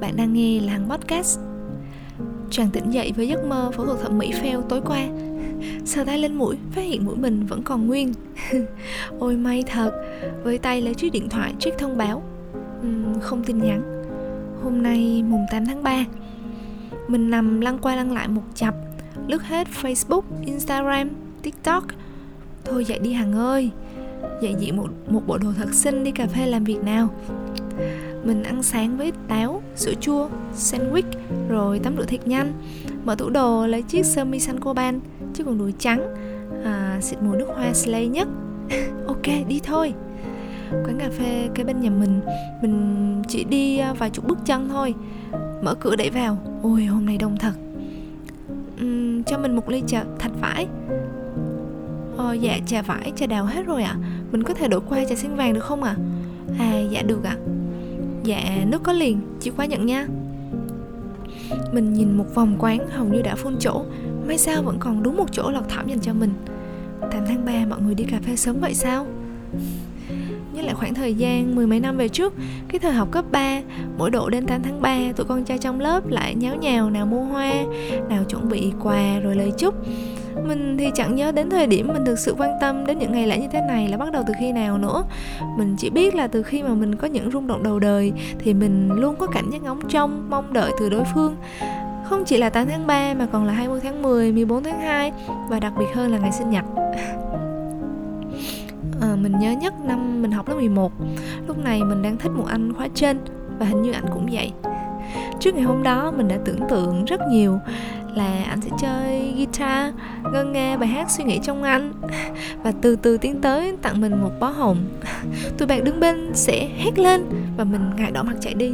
Bạn đang nghe là Hằng Podcast. Choàng tỉnh dậy với giấc mơ phẫu thuật thẩm mỹ fail tối qua. Sờ tay lên mũi, phát hiện mũi mình vẫn còn nguyên. Ôi may thật. Với tay lấy chiếc điện thoại check thông báo. Không tin nhắn. Hôm nay mùng 8 tháng 3. Mình nằm lăn qua lăn lại một chập, lướt hết Facebook, Instagram, TikTok. Thôi dậy đi Hằng ơi. Dậy diện một bộ đồ thật xinh đi cà phê làm việc nào. Mình ăn sáng với táo, sữa chua, sandwich, rồi tắm rửa thiệt nhanh. Mở tủ đồ lấy chiếc sơ mi xanh coban, chiếc quần đùi trắng, xịt mùi nước hoa Slay nhất. Ok, đi thôi. Quán cà phê kế bên nhà mình chỉ đi vài chục bước chân thôi. Mở cửa đẩy vào, ôi hôm nay đông thật. Cho mình một ly trà thạch vải. Dạ trà vải, trà đào hết rồi ạ. Mình có thể đổi qua trà sen vàng được không ạ? Dạ được ạ. Dạ nước có liền, chìa khóa nhận nha. Mình nhìn một vòng quán hầu như đã full chỗ. May sao vẫn còn đúng một chỗ lọt thỏm dành cho mình. 8 tháng 3 mọi người đi cà phê sớm vậy sao? Nhớ lại khoảng thời gian mười mấy năm về trước, cái thời học cấp 3, mỗi độ đến 8 tháng 3, tụi con trai trong lớp lại nháo nhào nào mua hoa, nào chuẩn bị quà rồi lời chúc. Mình thì chẳng nhớ đến thời điểm mình thực sự quan tâm đến những ngày lễ như thế này là bắt đầu từ khi nào nữa. Mình chỉ biết là từ khi mà mình có những rung động đầu đời thì mình luôn có cảm giác ngóng trông, mong đợi từ đối phương. Không chỉ là 8 tháng 3 mà còn là 20 tháng 10, 14 tháng 2 và đặc biệt hơn là ngày sinh nhật. Mình nhớ nhất năm mình học lớp 11. Lúc này mình đang thích một anh khóa trên và hình như anh cũng vậy. Trước ngày hôm đó mình đã tưởng tượng rất nhiều là anh sẽ chơi guitar, ngân nga bài hát Suy Nghĩ Trong Anh và từ từ tiến tới tặng mình một bó hồng. Tụi bạn đứng bên sẽ hét lên và mình ngại đỏ mặt chạy đi.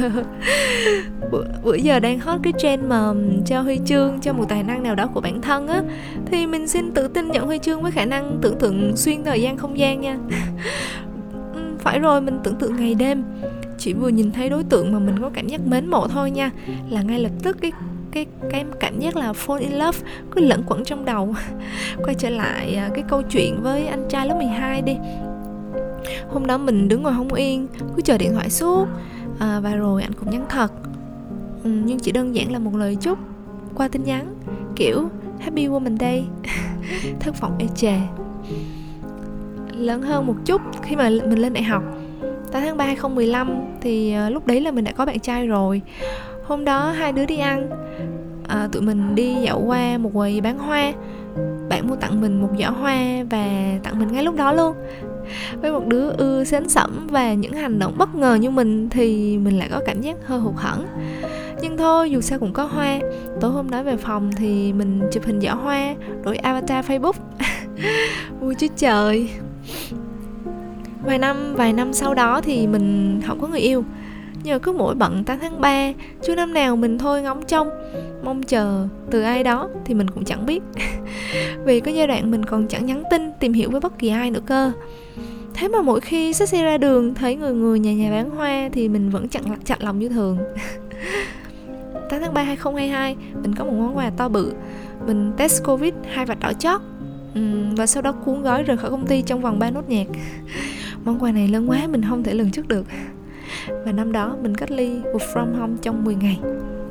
Bữa giờ đang hot cái trend mà trao huy chương cho một tài năng nào đó của bản thân á, thì mình xin tự tin nhận huy chương với khả năng tưởng tượng xuyên thời gian không gian nha. Phải rồi, mình tưởng tượng ngày đêm. Chỉ vừa nhìn thấy đối tượng mà mình có cảm giác mến mộ thôi nha, là ngay lập tức cái cảm giác là fall in love cứ lẫn quẩn trong đầu. Quay trở lại cái câu chuyện với anh trai lớp 12 đi. Hôm đó mình đứng ngồi không yên, cứ chờ điện thoại suốt, và rồi anh cũng nhắn thật, nhưng chỉ đơn giản là một lời chúc qua tin nhắn, kiểu Happy Woman Day. Thất vọng ê chề. Lớn hơn một chút khi mà mình lên đại học 8 tháng 3 2015 thì lúc đấy là mình đã có bạn trai rồi. Hôm đó hai đứa đi ăn, tụi mình đi dạo qua một quầy bán hoa. Bạn mua tặng mình một giỏ hoa và tặng mình ngay lúc đó luôn. Với một đứa ưa sến sẩm và những hành động bất ngờ như mình thì mình lại có cảm giác hơi hụt hẫng. Nhưng thôi, dù sao cũng có hoa. Tối hôm đó về phòng thì mình chụp hình giỏ hoa, đổi avatar Facebook. Vui chứ trời. Vài năm sau đó thì mình không có người yêu. Nhờ cứ mỗi bận 8 tháng 3, chứ năm nào mình thôi ngóng trông, mong chờ từ ai đó thì mình cũng chẳng biết. Vì có giai đoạn mình còn chẳng nhắn tin tìm hiểu với bất kỳ ai nữa cơ. Thế mà mỗi khi xách xe ra đường thấy người nhà bán hoa thì mình vẫn chặn lòng như thường. 8 tháng 3 2022, mình có một món quà to bự. Mình test Covid 2 vạch đỏ chót, và sau đó cuốn gói rời khỏi công ty trong vòng 3 nốt nhạc. Món quà này lớn quá mình không thể lường trước được. Và năm đó mình cách ly work from home trong 10 ngày.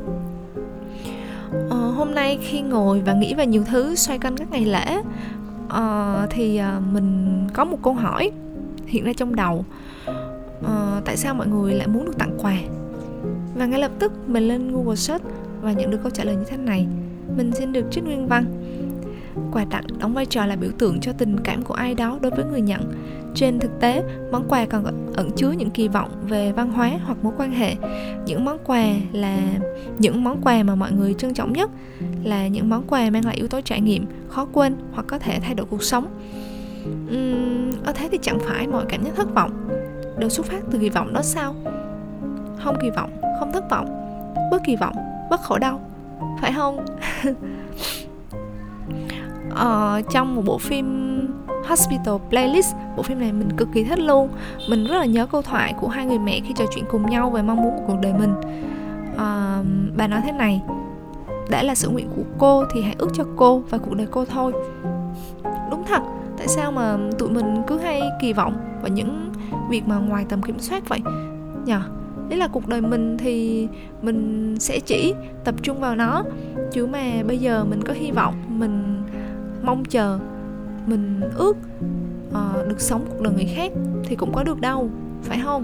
Hôm nay khi ngồi và nghĩ về nhiều thứ xoay quanh các ngày lễ, thì mình có một câu hỏi hiện ra trong đầu. Tại sao mọi người lại muốn được tặng quà? Và ngay lập tức mình lên Google search và nhận được câu trả lời như thế này. Mình xin được trích nguyên văn. Quà tặng đóng vai trò là biểu tượng cho tình cảm của ai đó đối với người nhận. Trên thực tế, món quà còn ẩn chứa những kỳ vọng về văn hóa hoặc mối quan hệ. Những món quà mà mọi người trân trọng nhất là những món quà mang lại yếu tố trải nghiệm khó quên hoặc có thể thay đổi cuộc sống. Thế thì chẳng phải mọi cảm giác thất vọng đều xuất phát từ kỳ vọng đó sao? Không kỳ vọng, không thất vọng. Bất kỳ vọng, bất khổ đau. Phải không? Trong một bộ phim Hospital Playlist, bộ phim này mình cực kỳ thích luôn. Mình rất là nhớ câu thoại của hai người mẹ khi trò chuyện cùng nhau về mong muốn của cuộc đời mình. Bà nói thế này: đã là sự nguyện của cô thì hãy ước cho cô và cuộc đời cô thôi. Đúng thật, tại sao mà tụi mình cứ hay kỳ vọng vào những việc mà ngoài tầm kiểm soát vậy nhờ? Ý là cuộc đời mình thì mình sẽ chỉ tập trung vào nó, chứ mà bây giờ mình có hy vọng, mình mong chờ, mình ước được sống cuộc đời người khác thì cũng có được đâu, phải không?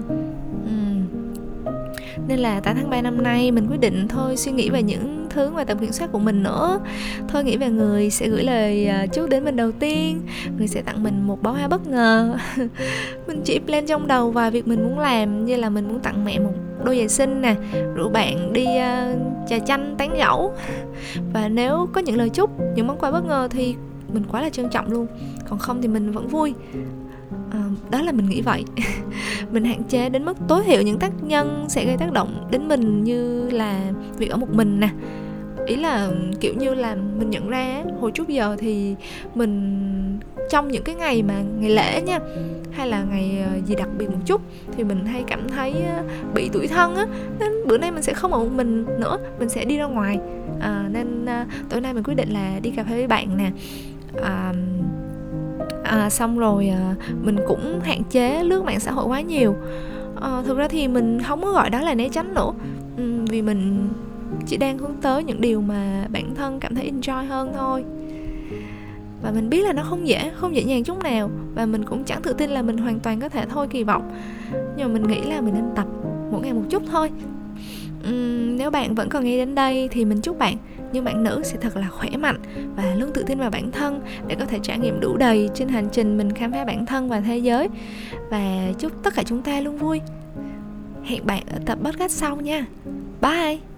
Nên là tại tháng 3 năm nay mình quyết định thôi suy nghĩ về những thứ ngoài tầm kiểm soát của mình nữa. Thôi nghĩ về người sẽ gửi lời chúc đến mình đầu tiên, người sẽ tặng mình một bó hoa bất ngờ. Mình chỉ plan trong đầu vài việc mình muốn làm, như là mình muốn tặng mẹ một đôi giày xinh nè, rủ bạn đi trà chanh tán gẫu. Và nếu có những lời chúc, những món quà bất ngờ thì mình quá là trân trọng luôn, còn không thì mình vẫn vui. Đó là mình nghĩ vậy. Mình hạn chế đến mức tối thiểu những tác nhân sẽ gây tác động đến mình, như là việc ở một mình nè. Ý là kiểu như là mình nhận ra hồi trước giờ thì mình trong những cái ngày mà ngày lễ nha, hay là ngày gì đặc biệt một chút, thì mình hay cảm thấy bị tủi thân á. Nên bữa nay mình sẽ không ở một mình nữa, mình sẽ đi ra ngoài. Nên tối nay mình quyết định là đi cà phê với bạn nè. Xong rồi mình cũng hạn chế lướt mạng xã hội quá nhiều. Thực ra thì mình không có gọi đó là né tránh nữa, vì mình chỉ đang hướng tới những điều mà bản thân cảm thấy enjoy hơn thôi. Và mình biết là nó không dễ dàng chút nào, và mình cũng chẳng tự tin là mình hoàn toàn có thể thôi kỳ vọng. Nhưng mà mình nghĩ là mình nên tập mỗi ngày một chút thôi. Nếu bạn vẫn còn nghe đến đây thì mình chúc bạn, như bạn nữ, sẽ thật là khỏe mạnh và luôn tự tin vào bản thân để có thể trải nghiệm đủ đầy trên hành trình mình khám phá bản thân và thế giới. Và chúc tất cả chúng ta luôn vui. Hẹn bạn ở tập podcast sau nha. Bye.